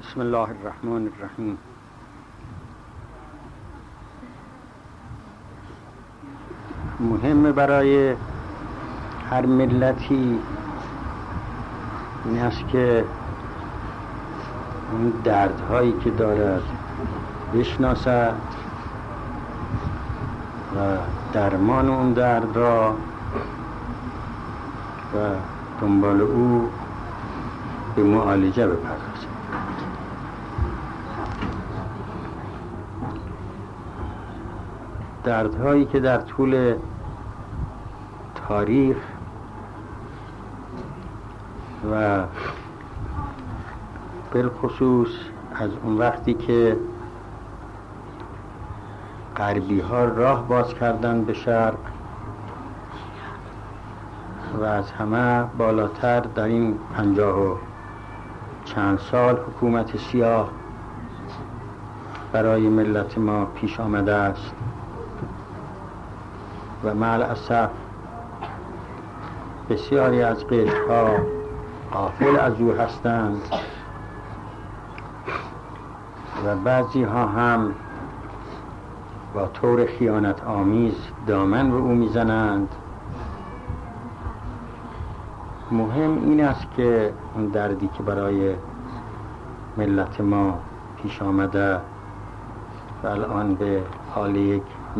بسم الله الرحمن الرحیم. مهمه برای هر ملتی این است که اون دردهایی که دارد بشناسد و درمان اون درد را و دنبال او به معالجه بپردازد. دردهایی که در طول تاریخ و بالخصوص از اون وقتی که غربی ها راه باز کردن به شرق و از همه بالاتر در این 50 و چند سال حکومت سیاه برای ملت ما پیش آمده است و مع الاسف بسیاری از قشرها غافل از او هستند و بعضی ها هم با طور خیانت آمیز دامن به او میزنند. مهم این است که اون دردی که برای ملت ما پیش آمده و الان به حال یک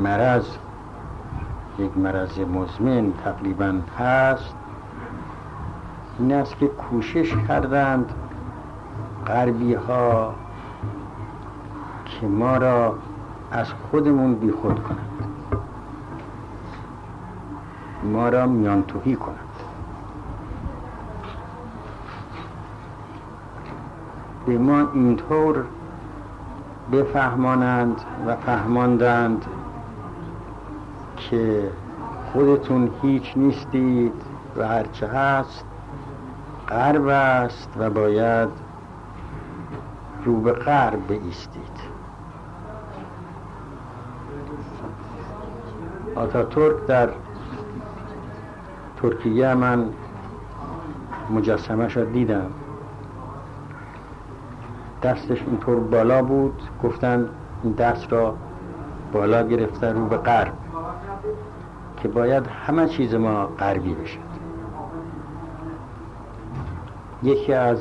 مرض مزمن تقریبا هست، این است که کوشش کردند غربی ها که ما را از خودمون بی خود کنند، ما را میان تهی کنند. به ما اینطور بفهمانند و فهماندند که خودتون هیچ نیستید و هرچه هست غرب است و باید رو به غرب بایستید. آتاتورک در ترکیه من مجسمه شد دیدم، دستش اینطور بالا بود، گفتن این دست را بالا گرفته رو به غرب که باید همه چیز ما غربی بشد. یکی از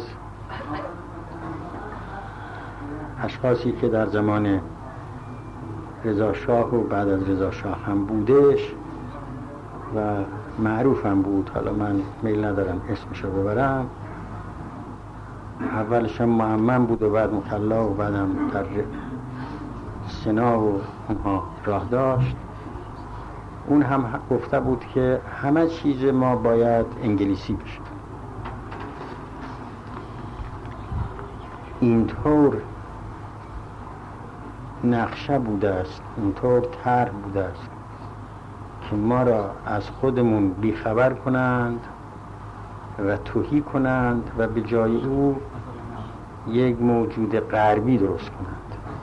اشخاصی که در زمان رضا شاه و بعد از رضا شاه هم بودش و معروف هم بود، حالا من میل ندارم اسمش رو ببرم، اولش هم معمم بود و بعد مکلا و بعدم در سنا و اونها راه داشت. اون هم گفته بود که همه چیز ما باید انگلیسی بشه. اینطور نقشه بوده است، اینطور طرح بوده است که ما را از خودمون بیخبر کنند و تهی کنند و به جای او یک موجود غربی درست کنند،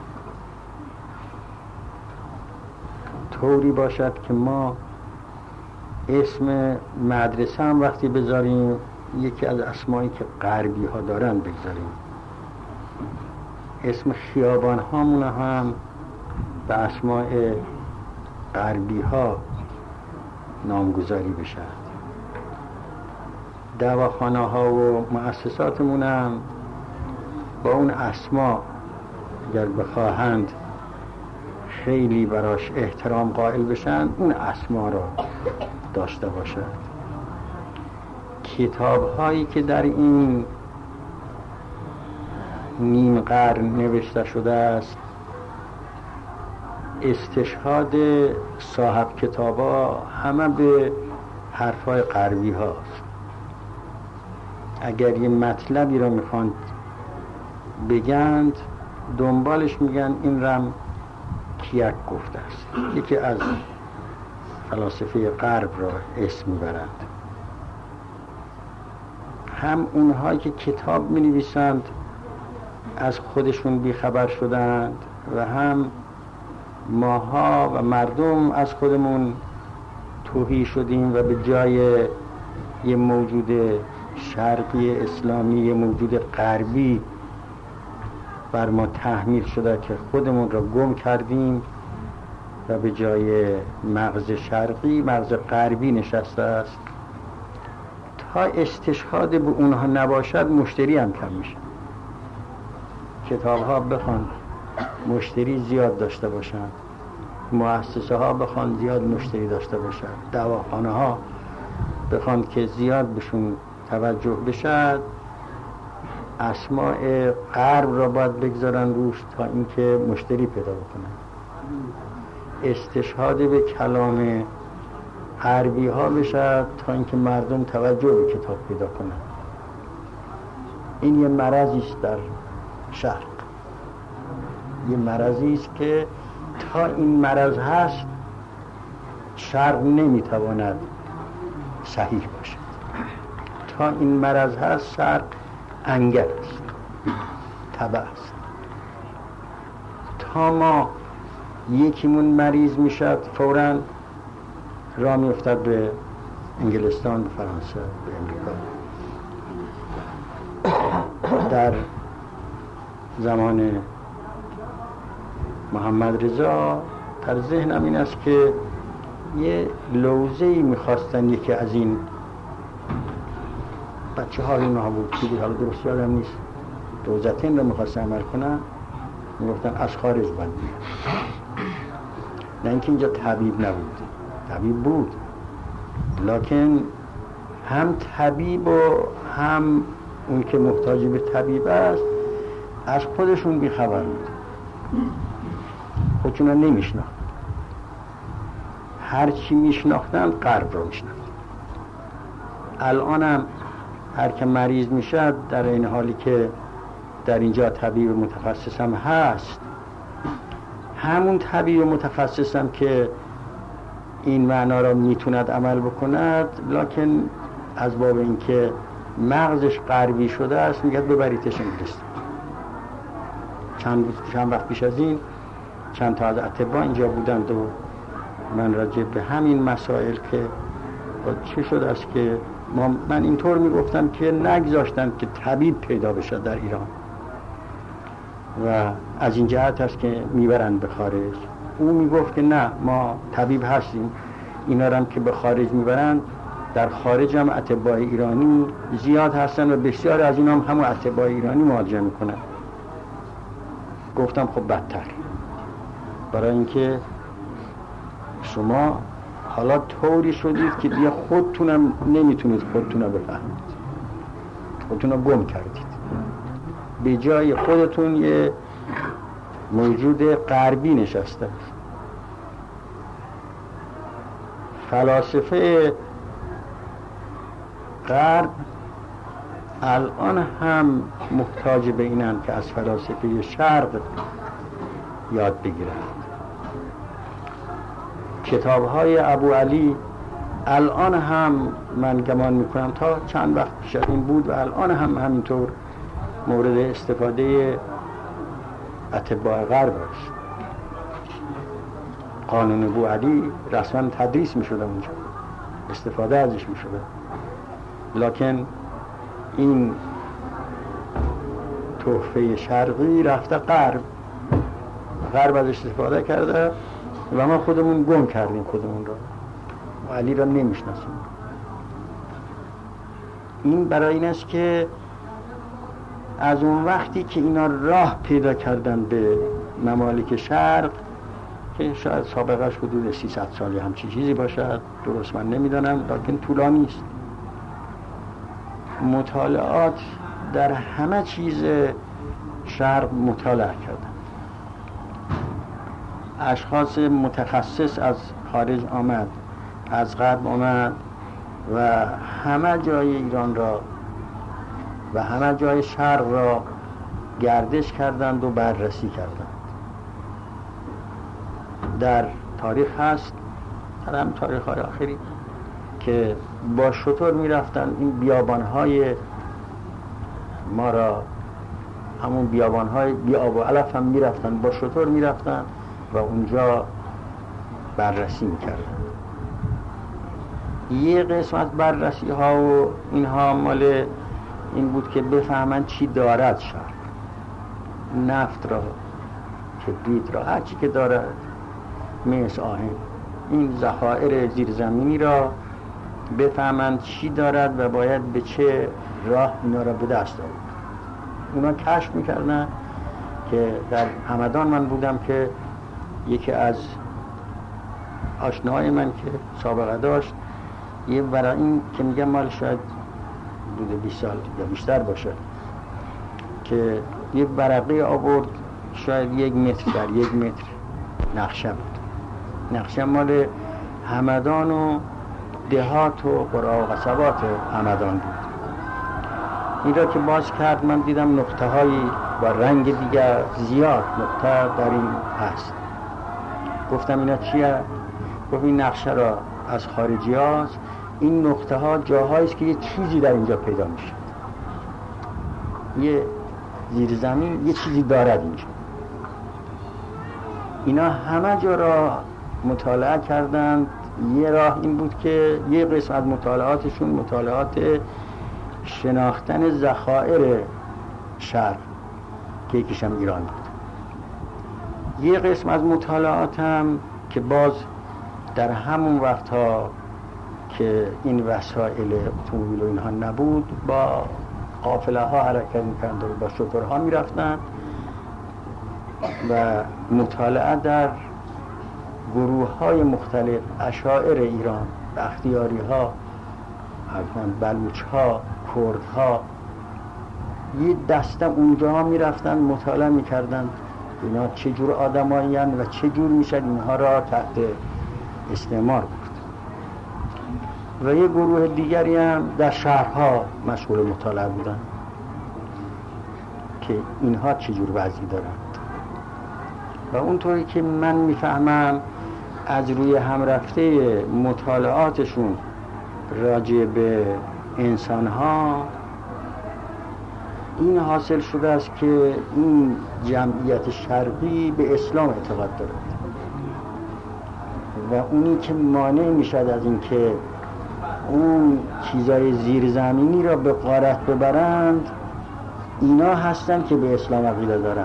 طوری باشد که ما اسم مدرسه هم وقتی بذاریم یکی از اسمایی که غربی ها دارن بگذاریم، اسم خیابان هامون هم به اسماء غربی ها نامگذاری بشه، دواخانه ها و مؤسساتمون هم با اون اسما اگر بخواهند خیلی براش احترام قائل بشن اون اسما را داشته باشد. کتاب هایی که در این نیم قرن نوشته شده است استشهاد صاحب کتابا همه به حرفای غربی هاست. اگر یه مطلبی را میخواند بگند دنبالش میگن این رم کیک گفته است، یکی از فلاسفه غرب را اسم میبرند. هم اونهایی که کتاب مینویسند از خودشون بیخبر شدند و هم ماها و مردم از خودمون تهی شدیم و به جای یه موجود شرقی اسلامی یه موجود غربی بر ما تحمیل شده که خودمون را گم کردیم و به جای مغز شرقی مغز غربی نشسته است. تا استشهاد به اونها نباشد مشتری هم کم میشه. کتاب ها بخوان مشتری زیاد داشته باشن، مؤسسه ها بخوان زیاد مشتری داشته باشن، دواخانه ها بخوان که زیاد بهشون توجه بشد، اسماء غرب را باید بگذارن روش تا اینکه مشتری پیدا بکنن. استشهاد به کلام غربی ها بشد تا اینکه مردم توجه به کتاب پیدا کنن. این یه مرضی است در شرق، یه مرضی است که تا این مرض هست شرق نمیتواند صحیح باشد. تا این مرض هست شرق انگل است، تبع است. تا ما یکیمون مریض میشد فوراً راه میافتد به انگلستان، به فرانسه، به امریکا. در زمان محمد رضا در ذهنم این است که یه لوزه‌ای میخواستن یکی از این بچه ها اینها بود که حالا درست یادم نیست، دوزتین رو میخواستن عمل کنن، میگفتن از خارج باید بیاد. نه اینکه اینجا طبیب نبود، طبیب بود، لکن هم طبیب و هم اون که محتاج به طبیب است از خودشون بیخبر بود، خودشون رو نمیشناخت. هرچی میشناختن غرب رو میشناخت. الانم هر که مریض میشه در این حالی که در اینجا طبیب متخصص هم هست، همون طبیب متخصص هم که این معنا را میتوند عمل بکند، لکن از باب اینکه مغزش غربی شده است میگه ببریدش انگلستان. چند وقت پیش از این چند تا از اطباء اینجا بودند و من راجع به همین مسائل که چه شده است که من اینطور میگفتم که نگذاشتن که طبیب پیدا بشه در ایران و از این جهت است که میبرند به خارج. او میگفت که نه، ما طبیب هستیم، اینا هم که به خارج میبرند، در خارج هم اطباء ایرانی زیاد هستن و بسیار از اینا هم همون اطباء ایرانی معالجه میکنن. گفتم خب بدتر، برای اینکه شما حالا طوری شدید که دیگه خودتونم نمیتونید خودتون رو بفهمید، خودتون رو گم کردید، به جای خودتون یه موجود غربی نشسته. فلاسفه غرب الان هم محتاج به اینن که از فلاسفه شرق یاد بگیرند. کتاب‌های ابو علی الان هم من گمان میکنم تا چند وقت پیش این بود و الان هم همینطور مورد استفاده اطباء غرب است. قانون ابو علی رسما تدریس میشده اونجا، استفاده ازش میشده، لکن این تحفه شرقی رفته غرب ازش استفاده کرده و ما خودمون گم کردیم خودمون را و علی را نمیشناسیم. این برای این است که از اون وقتی که اینا راه پیدا کردن به ممالک شرق که شاید سابقش حدود 300 سالی همچین چیزی باشد، درست من نمیدانم، لکن طولانی است، مطالعات در همه چیز شرق مطالعه کردن. اشخاص متخصص از خارج آمد، از غرب آمد و همه جای ایران را و همه جای شرق را گردش کردند و بررسی کردند. در تاریخ هست، در هم تاریخ های آخری، که با شتر می رفتن این بیابانهای ما را، همون بیابانهای بی آب و علف هم می رفتن، با شتر می رفتن و اونجا بررسی می کردن. یه قسمت بررسی ها و اینها مال این بود که بفهمن چی دارد شرق، نفت را، کبریت را، هرچی که دارد، مس، آهن، این ذخایر زیرزمینی را بفهمند چی دارد و باید به چه راه اینا را به دست آورد. اونا کشف میکردن که در همدان من بودم که یکی از آشناهای من که سابقه داشت یه ورقه، این که میگم مال شاید بوده 20 سال یا بیشتر باشه، که یه ورقه آورد شاید 1 متر در 1 متر نقشه بود. نقشه مال همدان و دهات و قرى و قصبات همدان بود. این را که باز کرد من دیدم نقطه هایی با رنگ دیگر زیاد نقطه در این هست. گفتم اینا چیه؟ گفت این نقشه را از خارجی هاست، این نقطه ها جاهایی است که یه چیزی در اینجا پیدا میشه، یه زیر زمین یه چیزی دارد اینجا. اینا همه جا را مطالعه کردند. یه راه این بود که یه قسم از مطالعاتشون مطالعات شناختن ذخایر شرق که یکیشم ایران بود. یه قسم از مطالعاتم که باز در همون وقتها که این وسایل اتومبیل و اینها نبود، با قافله ها حرکت می‌کردند و با شترها می‌رفتند و مطالعه در گروه‌های مختلف، اشاعر ایران، بختیاری‌ها، بلوچ‌ها، کردها، یه دسته اونجا می‌رفتن مطالعه می‌کردن اینا چه جور آدمایی هستند و چه جور میشه اینها را تحت استعمار برد. و یه گروه دیگری هم در شهرها مشغول مطالعه بودن که اینها چه جور وضعی دارند. و اونطوری که من میفهمم از روی همرفته مطالعاتشون راجع به انسانها این حاصل شده است که این جمعیت شرقی به اسلام اعتقاد دارد و اونی که مانع میشد از این که اون چیزای زیرزمینی را به غارت ببرند اینا هستن که به اسلام عقیده دارند.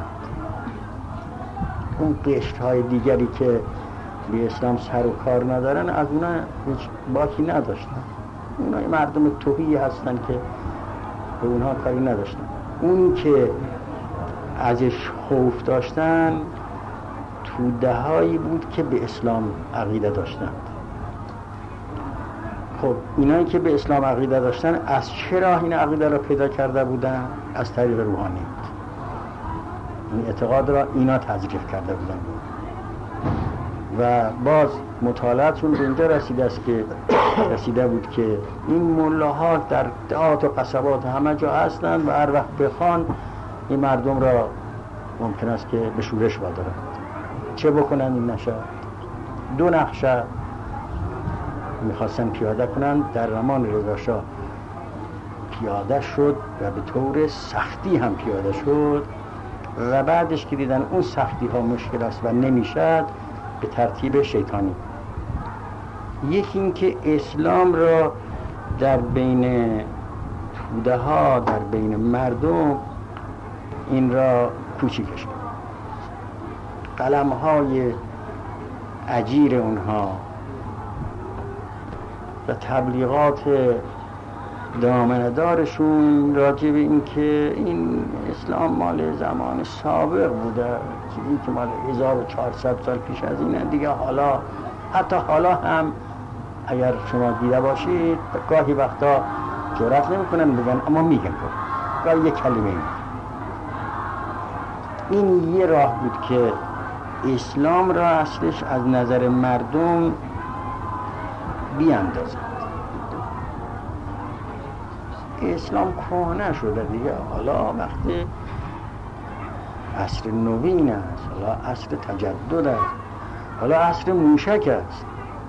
اون قشرهای دیگری که به اسلام سر و کار ندارن از اونا هیچ باکی نداشتن. اونا مردم تهی هستن که به اونها کاری نداشتن. اون که ازش خوف داشتن توده هایی بود که به اسلام عقیده داشتن. خب اینایی که به اسلام عقیده داشتن از چه راه این عقیده را پیدا کرده بودن؟ از طریق روحانیت. این اعتقاد را اینا تزریق کرده بودن و باز مطالعاتشون به اینجا رسیده بود که این ملاها در دهات و قصبات همه جا هستند و هر وقت بخوان این مردم را ممکن است که به شورش وادارند. چه بکنن این نشه؟ 2 نقشه میخواستن پیاده کنن، در زمان رضا شاه پیاده شد و به طور سختی هم پیاده شد و بعدش که دیدن اون سختی ها مشکل است و نمیشد به ترتیب شیطانی. یکی این که اسلام را در بین توده ها، در بین مردم این را کوچیکش کرد. قلم های اجیر اونها و تبلیغات دامنه‌دارشون راجع به این که این اسلام مال زمان سابق بوده، چیزی که مال 1400 سال پیش از اینه دیگه، حالا حتی حالا هم اگر شما دیده باشید گاهی وقتا جرأت نمی‌کنن بگن اما میگن گاهی یک کلمه این یه راه بود که اسلام را اصلش از نظر مردم بیاندازد. اسلام کهنه شده دیگه، حالا وقتی عصر نوین است، حالا عصر تجدد است، حالا عصر موشک است.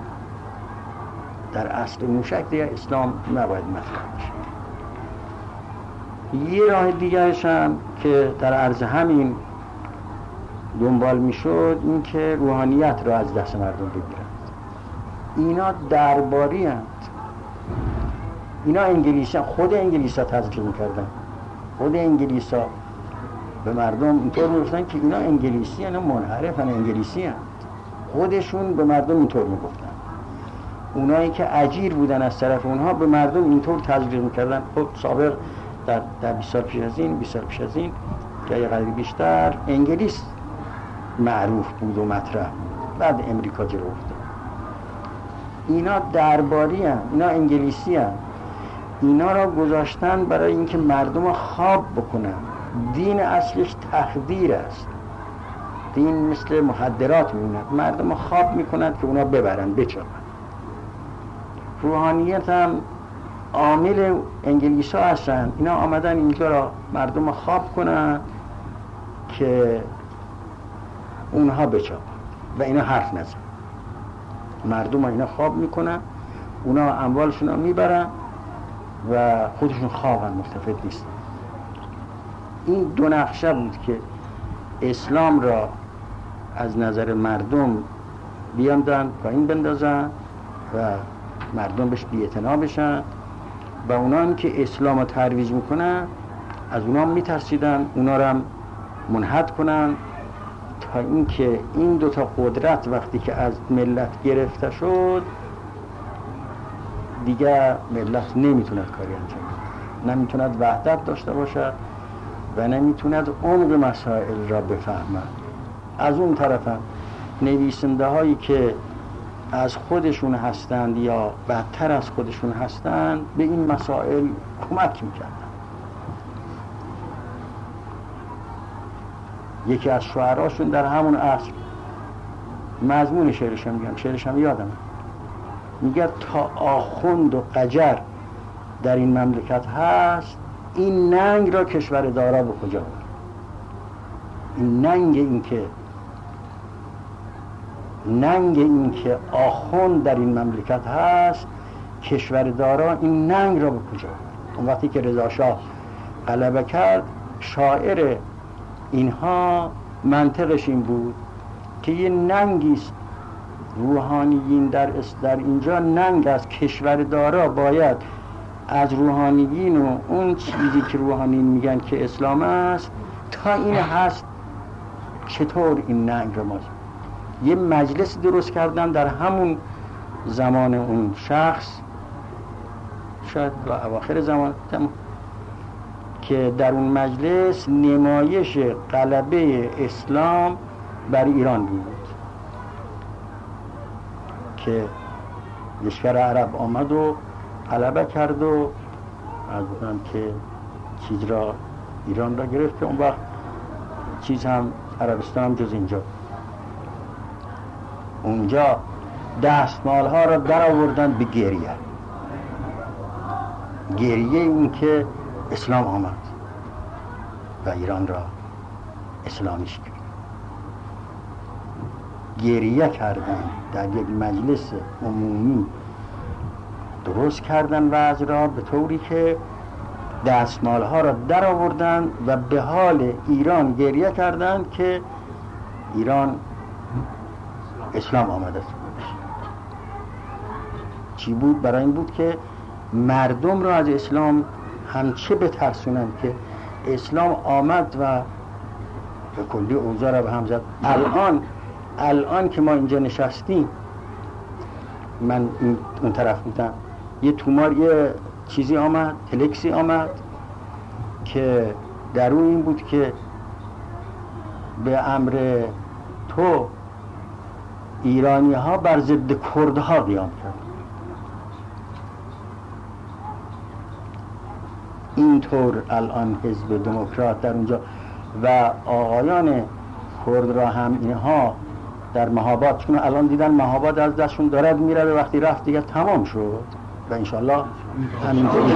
در عصر موشک دیگه اسلام نباید مطرح بشه. یه راه دیگرش هم که در عرض همین دنبال میشد این که روحانیت را از دست مردم بگیرند. اینا درباری هستند. اینا خود انگلیس ها تزریق میکردن. خود انگلیس ها به مردم اینطور میگفتن که اینا انگلیسی هستن، منحرفن، انگلیسی هستن. خودشون به مردم اینطور میگفتن. اونایی که اجیر بودن از طرف اونها به مردم اینطور تزریق میکردن. خب سابق در 20 سال پیش از این، 20 سال پیش از این که یه قدری بیشتر انگلیس معروف بود و مطرح بود. بعد امریکا جلو افتاد. اینا درباری هستن، اینا انگلیسی هستن. اینا را گذاشتن برای اینکه مردم خواب بکنن. دین اصلش تخدیر است. دین مثل مخدرات میموند، مردم خواب میکنند که اونا ببرن بچارن. روحانیت هم عامل انگلیس ها هستن. اینا آمدن اینجا را مردم خواب کنن که اونها بچارن و اینا حرف نزن. مردم ها اینا خواب میکنن، اونا اموالشون رو میبرن و خودشون خوابن، مستفید نیستن. این دو نقشه بود که اسلام را از نظر مردم بیاندن پایین بندازن و مردم بهش بی‌اعتنا بشن و اونا که اسلام رو ترویج میکنن از اونا میترسیدن اونا را منحط کنن، تا اینکه این دوتا قدرت وقتی که از ملت گرفته شد دیگر ملت نمیتوند کاری انجام بده، نمیتوند وحدت داشته باشد و نمیتوند عمق مسائل را بفهمد. از اون طرف هم نویسنده هایی که از خودشون هستند یا بدتر از خودشون هستند به این مسائل کمک میکردن. یکی از شعراشون در همون عصر مضمون شعرش هم میگم، شعرش هم یادم میگه تا آخوند و قجر در این مملکت هست این ننگ را کشور دارا به کجا بود. این ننگ این که آخوند در این مملکت هست کشور دارا این ننگ را به کجا بود. اون وقتی که رضا شاه غلبه کرد شاعر اینها منطقش این بود که یه ننگیست روحانیین در اینجا ننگ از کشور دارا باید از روحانیین و اون چیزی که روحانیین میگن که اسلام است تا این هست چطور این ننگ رو مازم. یه مجلس درست کردن در همون زمان اون شخص، شاید و اواخر زمان، که در اون مجلس نمایش غلبه اسلام بر ایران بود که لشکر عرب آمد و غلبه کرد و از اون که چیز را ایران را گرفت. اون وقت چیز هم عربستان هم جز اینجا، اونجا دستمال ها را در آوردن به گریه این که اسلام آمد و ایران را اسلامیش کرد. گریه کردن در یک مجلس عمومی درست کردن وضع را به طوری که دستمال ها را در آوردن و به حال ایران گریه کردن که ایران اسلام آمده است. چی بود؟ برای این بود که مردم را از اسلام همچه بترسونند که اسلام آمد و به کلی اوضاع را به هم زد. الان که ما اینجا نشستیم، من اون طرف بودم، یه تومار یه چیزی آمد، تلکسی آمد که در اون این بود که به امر تو ایرانی ها بر ضد کردها قیام کرد. اینطور الان حزب دموکرات در اونجا و آقایان کرد را هم اینها در مهاباد، چون الان دیدن مهاباد از دستشون دارد میره و وقتی رفت دیگه تمام شد و انشالله همینطوری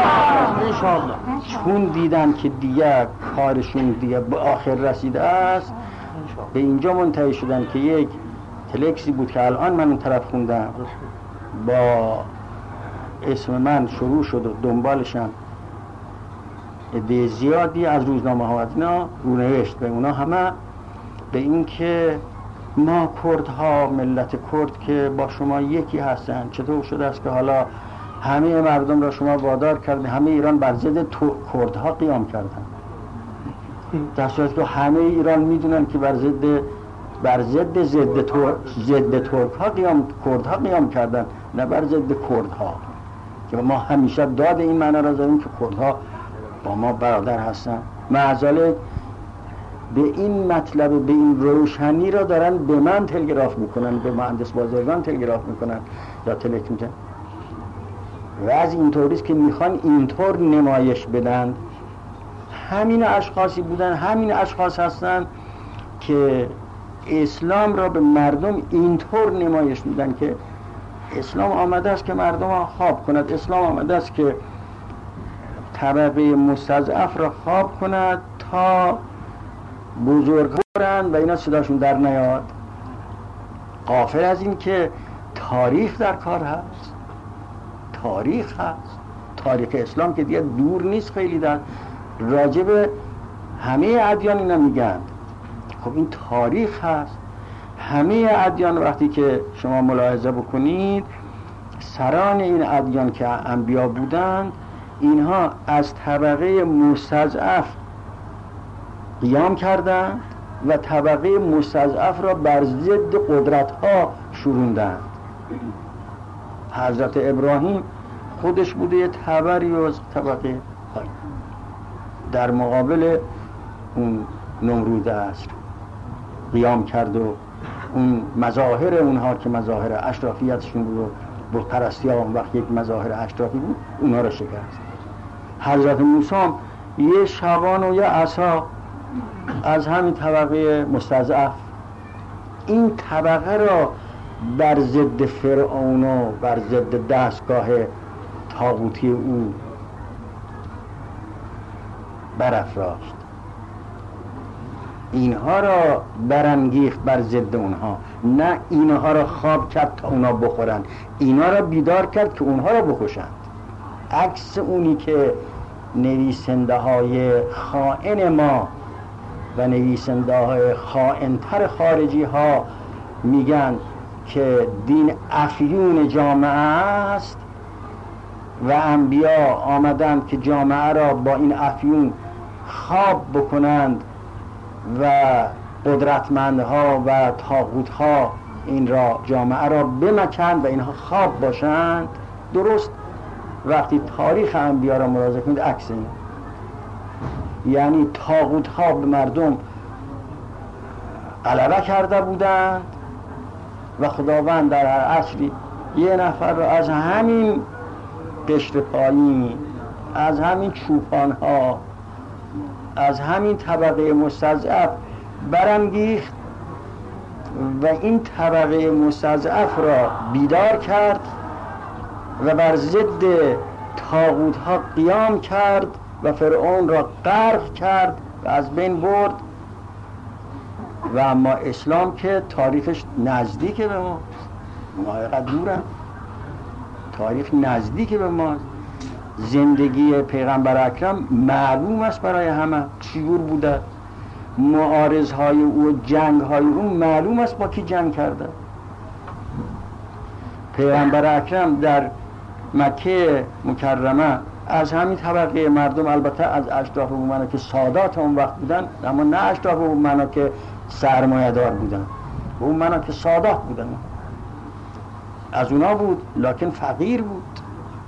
چون دیدن که دیگه کارشون دیگه به آخر رسیده است به اینجا منتهی شدن که یک تلکسی بود که الان من اون طرف خوندم با اسم من شروع شد و دنبالشم عده زیادی از روزنامه ها اینا رونوشت به اونا همه به این که ما کردها، ملت کرد که با شما یکی هستن، چطور شده است که حالا همه مردم را شما وادار کردن، همه ایران بر ضد کردها قیام کردن. در صورتی که همه ایران میدونن که بر ضد ترک ها کردها قیام کردن، نه بر ضد کردها، که ما همیشه داد این معنا را داریم که کردها با ما برادر هستن. معذالک به این مطلب، به این روشنی را دارن به من تلگراف میکنن، به مهندس بازرگان تلگراف میکنن یا تلک میکنن و از اینطوریست که میخوان اینطور نمایش بدن. همین اشخاصی بودن، همین اشخاص هستن که اسلام را به مردم اینطور نمایش میدن که اسلام آمده است که مردم را خواب کند، اسلام آمده است که طبقه مستضعف را خواب کند تا بزرگ برند و اینا صداشون در نیاد. غافل از این که تاریخ در کار هست، تاریخ هست، تاریخ اسلام که دیگه دور نیست، خیلی در راجب همه ادیان اینا میگن. خب این تاریخ هست. همه ادیان وقتی که شما ملاحظه بکنید، سران این ادیان که انبیا بودند، اینها از طبقه مستضعف قیام کردند و طبقه مستضعف را بر ضد قدرت ها شوروندند. حضرت ابراهیم خودش بوده یه تبری از طبقه های در مقابل اون نمرود عصر قیام کرد و اون مظاهر اونها که مظاهر اشرافیتشون بود و بت پرستی ها اون وقت یک مظاهر اشرافی بود، اونها را شکست. حضرت موسی یه شبان و یه عصا از همین طبقه مستضعف، این طبقه را بر ضد فرعون و بر ضد دستگاه طاغوتی او برافراشت، اینها را برانگیخت بر ضد اونها، نه اینها را خواب کرد تا اونا بخورن، اینا را بیدار کرد که اونها را بکشند. عکس اونی که نویسنده های خائن ما و نویسنده های خائن‌تر خارجی ها میگن که دین افیون جامعه است و انبیا آمدند که جامعه را با این افیون خواب بکنند و قدرتمندها و طاغوتها این را جامعه را بمکند و اینها خواب باشند. درست وقتی تاریخ انبیا را مراجعه کنید عکس این، یعنی طاغوتها به مردم غلبه کرده بودند و خداوند در هر عصری یه نفر را از همین قشر پایین، از همین چوپان ها، از همین طبقه مستضعف برانگیخت و این طبقه مستضعف را بیدار کرد و بر ضد طاغوت ها قیام کرد و فرعون را غرق کرد و از بین برد. و اما اسلام که تاریخش نزدیکه به ما، اینقدر دورم، تاریخ نزدیک به ما. زندگی پیغمبر اکرم معلوم است برای همه چجور بوده، معارضهای او و جنگهای او معلوم است با کی جنگ کرده. پیغمبر اکرم در مکه مکرمه از همین طبقه مردم، البته از اشراف بومنا که سادات اون وقت بودن، اما نه اشراف بومنا که سرمایه دار بودن، بومنا که سادات بودن، از اونا بود لکن فقیر بود،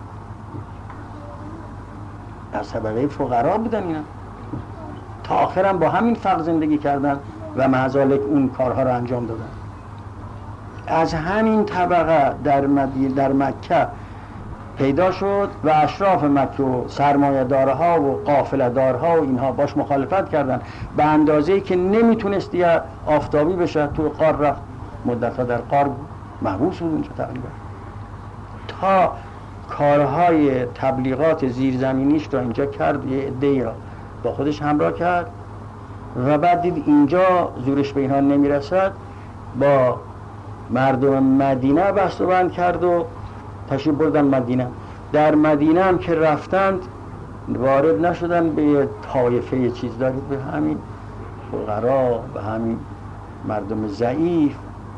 از طبقه فقرا بودن اینا. تا آخرم با همین فقر زندگی کردن و مع اون کارها رو انجام دادن. از همین طبقه در مکه پیدا شد و اشراف مکه و سرمایه دارها و قافله دارها و اینها باش مخالفت کردن به اندازه‌ای که نمیتونست دیگه آفتابی بشه، تو غار رفت، مدت‌ها در غار محبوس بود اونجا تقریبا، تا کارهای تبلیغات زیرزمینیش را اینجا کرد، یه عده‌ای را با خودش همراه کرد و بعد دید اینجا زورش به اینها نمیرسد، با مردم مدینه بست و بند کرد و تشریف بردن مدینه. در مدینه هم که رفتند وارد نشدن به یه طایفه یه چیز دارید، به همین فقرا، به همین مردم ضعیف.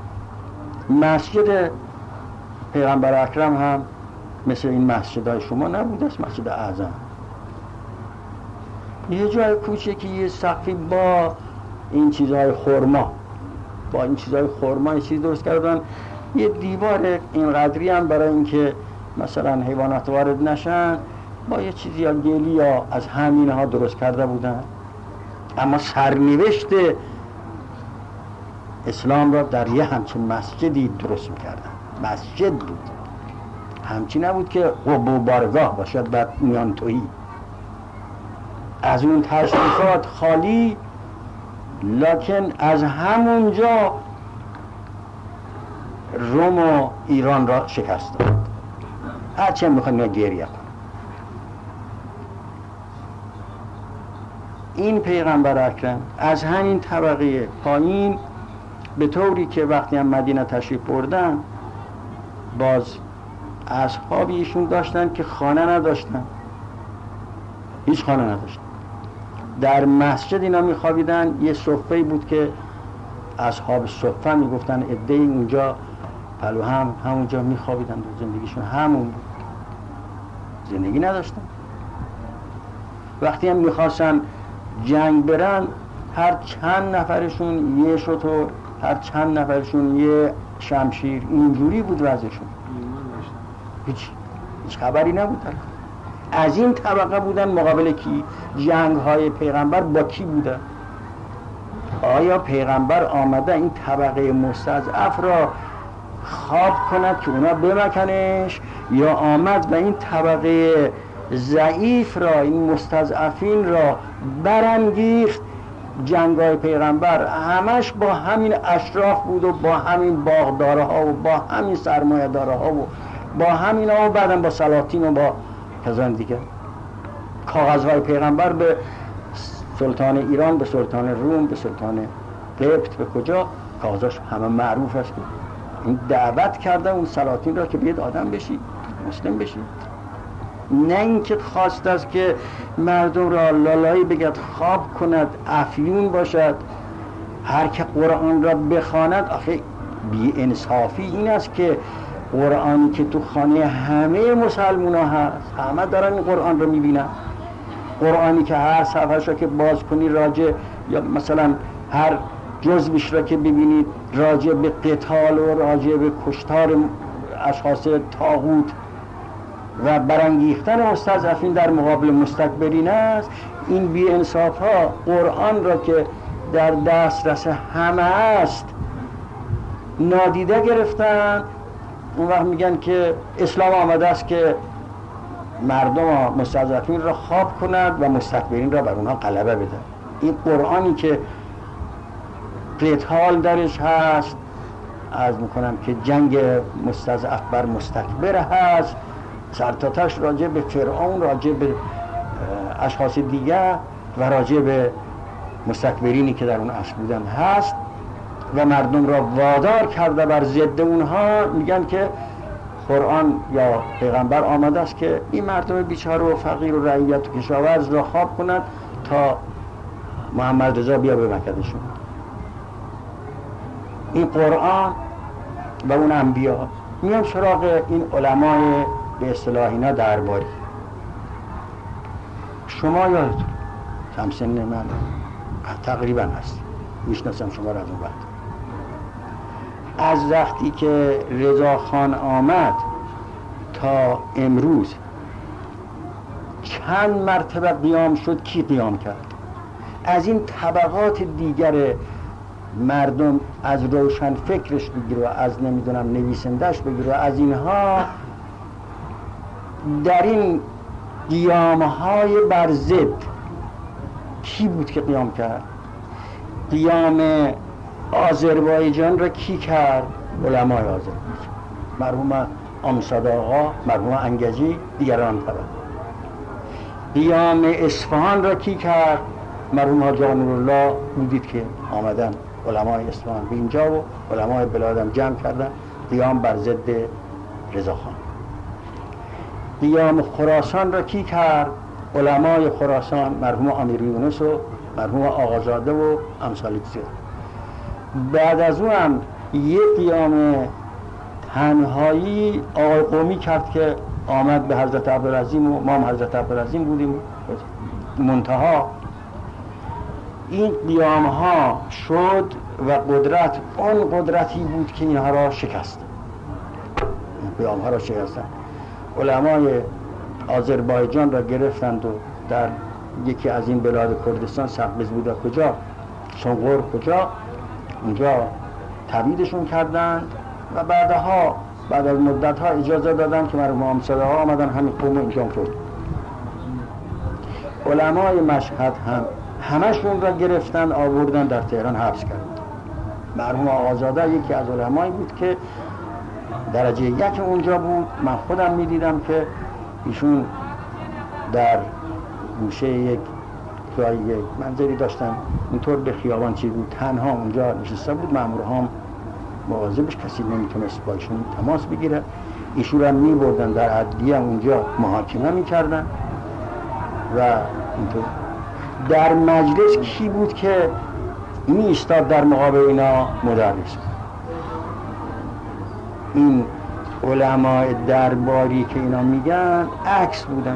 مسجد پیغمبر اکرم هم مثل این مسجدهای شما نبوده است، مسجد اعظم یه جای کوچکی یه سقفی با این چیزهای خرما، یه چیز درست کردن، یه دیوار اینقدری هم برای اینکه مثلا حیوانات وارد نشن با یه چیزی یا گلی یا از همینها درست کرده بودن. اما سرنوشت اسلام را در یه همچین مسجدی درست میکردن. مسجد بود، همچین نبود که قبه و بارگاه باشد بعد میان تویی. از اون تشریفات خالی، لکن از همونجا روم و ایران را شکست داد. هرچه میخوایم گریه کنم. این پیغمبر اکرم از همین طبقه پایین، به طوری که وقتی هم مدینه تشریف بردن باز اصحابی ایشون داشتن که خانه نداشتن، هیچ خانه نداشتن، در مسجد اینا میخوابیدن. یه صفه‌ای بود که اصحاب صفه میگفتن عده‌ای اونجا پلو همونجا میخوابیدن و زندگیشون همون بود، زندگی نداشتن. وقتی هم میخواستن جنگ برن، هر چند نفرشون یه شتر، هر چند نفرشون یه شمشیر، اینجوری بود وضعشون. هیچ خبری نبود. از این طبقه بودن. مقابل کی؟ جنگ های پیغمبر با کی بوده؟ آیا پیغمبر آمده این طبقه مستضعف را خواب کند که اونا بمکنش، یا آمد و این طبقه ضعیف را، این مستضعفین را برانگیخت؟ جنگ های پیغمبر همش با همین اشراف بود و با همین باغداره ها و با همین سرمایه داره ها و با همین ها و بعدم با سلاطین و با کسان دیگه. کاغذهای پیغمبر به سلطان ایران، به سلطان روم، به سلطان قبط، به کجا کاغذاش همه معروف است. این دعوت کرده اون سلاطین را که بیاد آدم بشید، مسلم بشید. نه اینکه خواست است که مردم را لالایی بگد، خواب کند، افیون باشد. هر که قرآن را بخواند، آخه بی انصافی این است که قرآنی که تو خانه همه مسلمان ها هست، همه دارن این قرآن رو میبینن. قرآنی که هر صفحه را که باز کنی راجع، یا مثلا هر جزوش را که ببینید راجع به قتال و راجع به کشتار اشخاص طاغوت و برانگیختن مستضعفین در مقابل مستکبرین است. این بی انصاف ها قرآن را که در دسترس همه است نادیده گرفتن. اون وقت میگن که اسلام آمده است که مردم مستضعفین را خواب کند و مستکبرین را بر اونها غلبه بده. این قرآنی که قتال درش هست، عرض میکنم که جنگ مستضعف بر مستکبر هست، سرتاتش راجع به فرعون، راجع به اشخاص دیگر و راجع به مستکبرینی که در اون عصر بودن هست و مردم را وادار کرده بر ضد اونها. میگن که قرآن یا پیغمبر آمده است که این مردم بیچاره و فقیر و رعیت و کشاورز را خواب کند تا محمد رضا بیا بمکدشون. این قرآن و اون انبیا میان سراغ این علمای به اصطلاح اینا درباری. شما یادتون کم سن من تقریبا هست، میشناسم شما را از اون وقت. از وقتی که رضا خان آمد تا امروز چند مرتبه قیام شد؟ کی قیام کرد؟ از این طبقات دیگر مردم، از روشن فکرش بگیر و از نمیدونم نویسندش بگیر و از اینها، در این قیامهای بر ضد کی بود که قیام کرد؟ قیام آذربایجان را کی کرد؟ علمای آذربایجان، مرحوم آمصاد آقا، مرحوم انگجی، دیگران طبعا. قیام اصفهان را کی کرد؟ مرحوم حاج نورالله بودید که آمدن علمای اصفهان به اینجا و علمای بلادم جمع کردن قیام بر ضد رضاخان. قیام خراسان را کی کرد؟ علمای خراسان، مرحوم امیر یونس و مرحوم آقازاده و امثال دیگر. بعد از اون هم یک قیام تنهایی آقای قومی کرد که آمد به حضرت عبدالعظیم و ما هم حضرت عبدالعظیم بودیم. منتها این قیام ها شد و قدرت اون قدرتی بود که اینها را شکست، قیام ها را شکستن. علمای آذربایجان را گرفتند و در یکی از این بلاد کردستان، سقز بوده کجا، سنقر کجا، اونجا تبعیدشون کردند و بعدها بعد از مدت ها اجازه دادن که مرحوم امامزاده ها آمدن همین قوم اینجا کرد. علمای مشهد هم همشون را گرفتن آوردن در تهران حبس کردن. مرحوم آقازاده یکی از علمایی بود که درجه یک اونجا بود. من خودم میدیدم که ایشون در گوشه یک منزلی داشتن، اینطور به خیابان چیز بود، تنها اونجا نشسته بود، مامورها هم مواظبش، کسی نمیتونست با ایشون تماس بگیره. ایشون را میبردن در عدلیه اونجا محاکمه میکردن و اینطور. در مجلس کی بود که می ایستاد در مقابل اینا؟ مدرس. این علماء درباری که اینا میگن عکس بودن.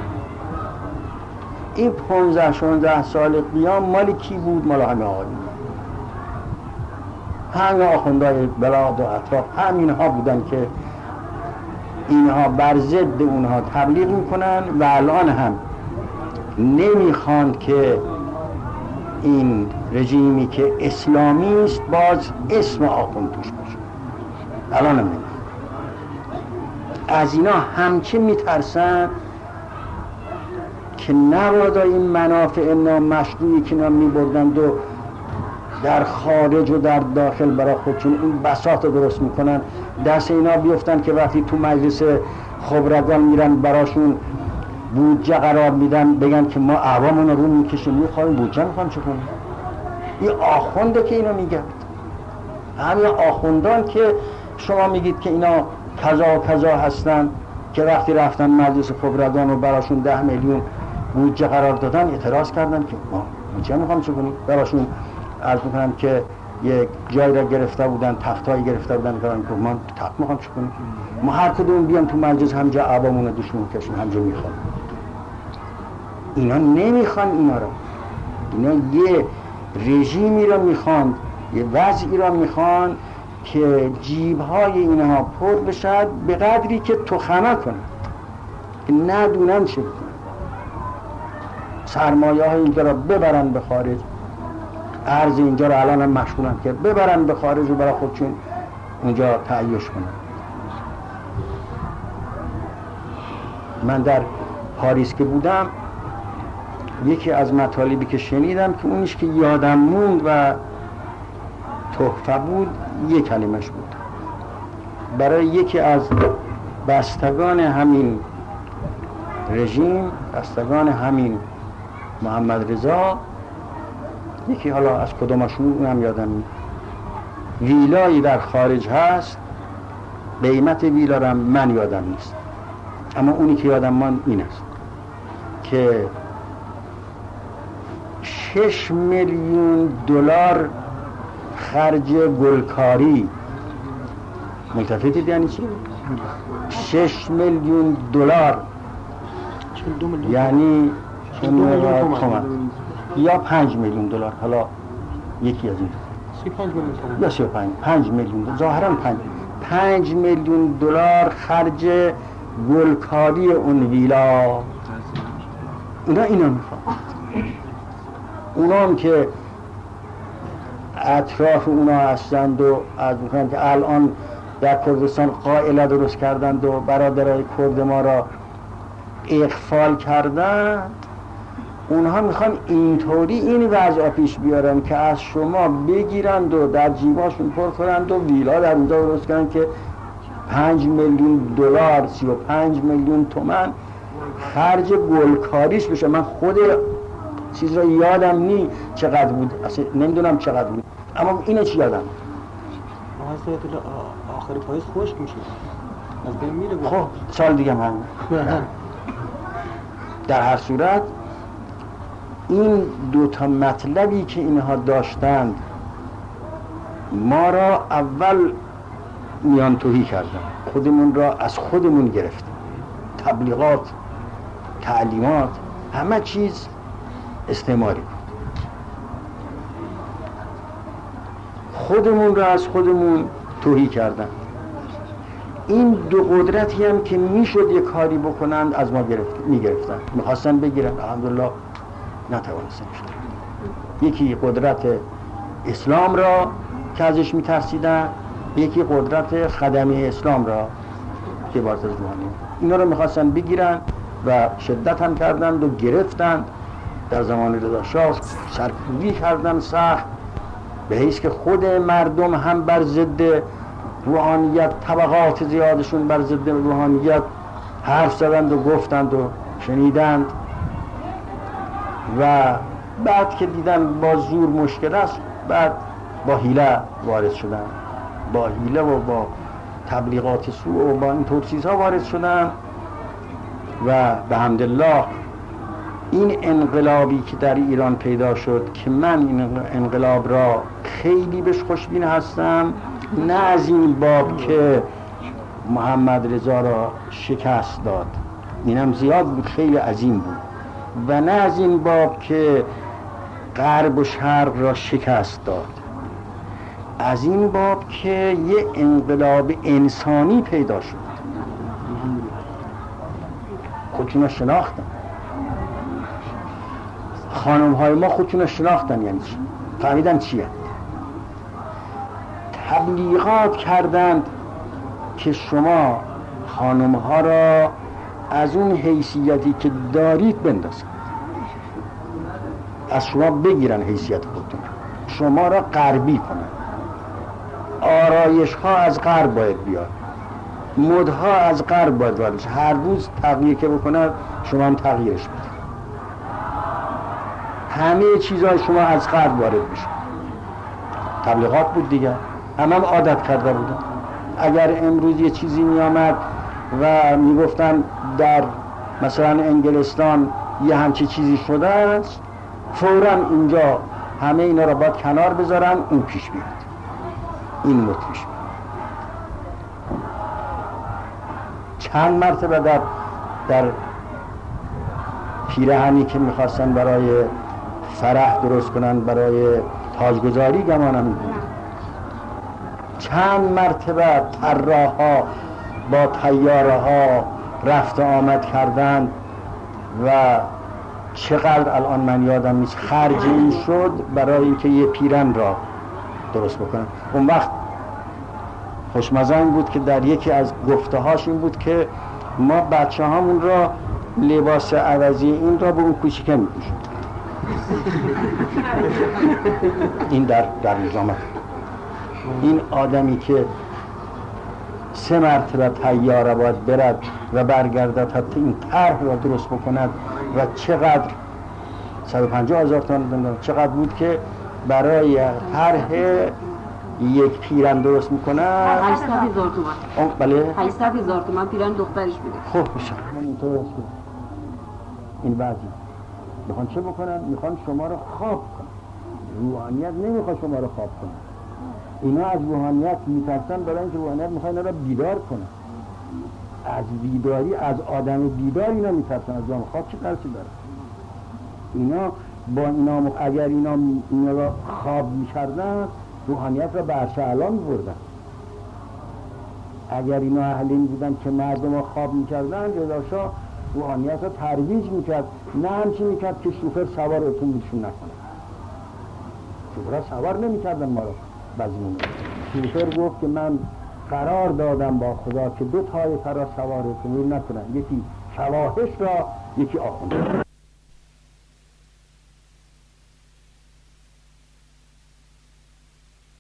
این 15-16 سال قیام مال کی بود؟ مال همه آقایون، همه آخوندهای بلاد و اطراف همینها بودن که اینها بر ضد اونها تبلیغ میکنن و الان هم نمیخواند که این رژیمی که اسلامی است باز اسم آخوند توش باشه. الان هم نمیخواند. از اینا همچه میترسن که نبادا این منافع نامشروعی که اینا میبردند و در خارج و در داخل برای خودشون این بساط رو درست میکنن، دست اینا بیفتن که وقتی تو مجلس خبرگان میرن براشون بودجه قرار میدن بگن که ما عوامون رو میکشیم میخوایم بودجه میخوایم چه کنیم. این آخونده که اینا میگن، همین آخوندان که شما میگید که اینا کذا و کذا هستن که وقتی رفتن مجلس خبرگان و براشون 10 میلیون بودجه قرار دادن اعتراض کردن که ما بودجه میخوایم چه کنیم. براشون عرض میکنم که یک جای را گرفته بودن، تختایی گرفته بودن که ما تخت میخوایم چه کنیم، ما هر کدوم بیام تو مجلس همجا عوامون رو دوش میکشیم همجا میخوام. اینا نمیخوان اینا را، اینا یه رژیمی را میخوان، یه وضعی را میخوان که جیبهای اینها پر بشد به قدری که تخمه کنن، که ندونن چه کنن، سرمایه های اینجا را ببرن به خارج، ارز اینجا را الان هم مشغولن که ببرن به خارج و برای خودشون اونجا تعیش کنن. من در پاریس که بودم یکی از مطالبی که شنیدم که اونیش که یادم موند و تحفه بود یک کلمش بود. برای یکی از بستگان همین رژیم، بستگان همین محمد رضا، یکی حالا از کدومشون اونم یادم نیست، ویلایی در خارج هست، قیمت ویلا را من یادم نیست، اما اونی که یادم من این است که 6 میلیون دلار خرج گلکاری. ملتفتید یعنی چی؟ 6 میلیون دلار یعنی 2 میلیون تومان یا 5 میلیون دلار، حالا یکی از این 35 میلیون تومان یا 35 میلیون دلار، ظاهرا 5 میلیون دلار خرج گلکاری اون ویلا. اینا میخواد، اونا هم که اطراف اونا هستند و از میکنند که الان در کردستان قائله درست کردند و برادرای کرد ما را اغفال کردند. اونها میخوان اینطوری این وضع پیش بیارن که از شما بگیرند و در جیباشون پر کنند و ویلا در اونجا درست کنند که 5 میلیون دلار 35 میلیون تومان خرج گلکاریش بشه. من خود چیز را یادم نی چقدر بود، اصلا نمیدونم چقدر بود، اما اینه چی یادم. آخر پاییز خشک میشه، از بین میره. خب سال دیگه هم در هر صورت این دوتا مطلبی که اینها داشتند ما را اول میان توهی کردن، خودمون را از خودمون گرفتن، تبلیغات، تعلیمات، همه چیز استعماری بود. خودمون را از خودمون تهی کردن. این دو قدرتی هم که میشد یک کاری بکنند از ما میگرفتن، میخواستن بگیرن، الحمدلله نتوانستن. یکی قدرت اسلام را که ازش میترسیدن، یکی قدرت خدمه اسلام را که بارت از روحانی، اینا رو میخواستن بگیرن و شدت هم کردند و گرفتند. در زمان رضا شاه سرکوبی کردن سخت، به حیث که خود مردم هم بر ضد روحانیت، طبقات زیادشون بر ضد روحانیت حرف زدند و گفتند و شنیدند و بعد که دیدن با زور مشکل است، بعد با حیله وارد شدن، با حیله و با تبلیغات سوء و با این طور چیزها وارد شدن و به حمدالله این انقلابی که در ایران پیدا شد که من این انقلاب را خیلی بهش خوشبین هستم، نه از این باب که محمد رضا را شکست داد، اینم زیاد بود، خیلی عظیم بود، و نه از این باب که غرب و شرق را شکست داد، از این باب که یه انقلاب انسانی پیدا شد. خودشون رو شناختن، خانم های ما خودشون رو شناختن، یعنی چی؟ فهمیدن چیه؟ تبلیغات کردند که شما خانم ها را از اون حیثیتی که دارید بندازند، از شما بگیرن حیثیت خودتون، شما را غربی کنن، آرایش ها از غرب باید بیاد، مدها از غرب باید وارد بشه، هر روز تغییر که بکنن شما هم تغییرش بدید، همه چیزهای شما از غرب وارد بشه. تبلیغات بود دیگه، هم عادت کرده بودن. اگر امروز یه چیزی می آمد و می گفتن در مثلا انگلستان یه همچی چیزی شده است، فوراً اینجا همه اینا را باید کنار بذارن، اون پیش بیاد، این مت پیش بیاد. چند مرتبه در پیرهنی که میخواستن برای فرح درست کنن، برای تاجگذاری گمانم بود، چند مرتبه طراحا با طیاره ها رفت آمد کردند و چقدر الان من یادم نیست خرج این شد برای اینکه یه پیرن را درست بکنن. اون وقت خوشمزه این بود که در یکی از گفته هاش این بود که ما بچه هامون را لباس عوضی این را به اون کوچیکه میپوشن. این در نظامت این آدمی که 3 مرتبه طیاره باید برد و برگردد حتی این طرح را درست بکند و چقدر 150,000 تومان چقدر بود که برای طرح یک پیرن درست میکنه. 800,000 تومان. بله 800,000 تومان پیرن دخترش میده. خب بشه اینطور است. این وضعی میخوان چه بکنن؟ میخوان شما رو خواب کنن. روحانیت نمیخواد شما رو خواب کنن. اینا از روحانیت میترسن، برای اینکه روحانیت میخواد اینا رو بیدار کنن. از بیداری، از آدم بیدار اینا میترسن، از آدم خواب چه ترسی داره؟ اینا با اینا اگر اینا رو خواب میکردن روحانیت را به عرش اعلی میبردن. اگر اینا اهلی بودن که مردم رو خواب میکردن، رضا شاه روحانیت را ترویج میکرد، نه همچین میکرد که شوفر سوار اتومبیلشون نکنه. شوفر سوار نمیکردن ما رو بعضیمون. شوفر گفت که من قرار دادم با خدا که 2 طایفه را سوار اتومبیل نکنن، یکی فواحش را، یکی آخونده.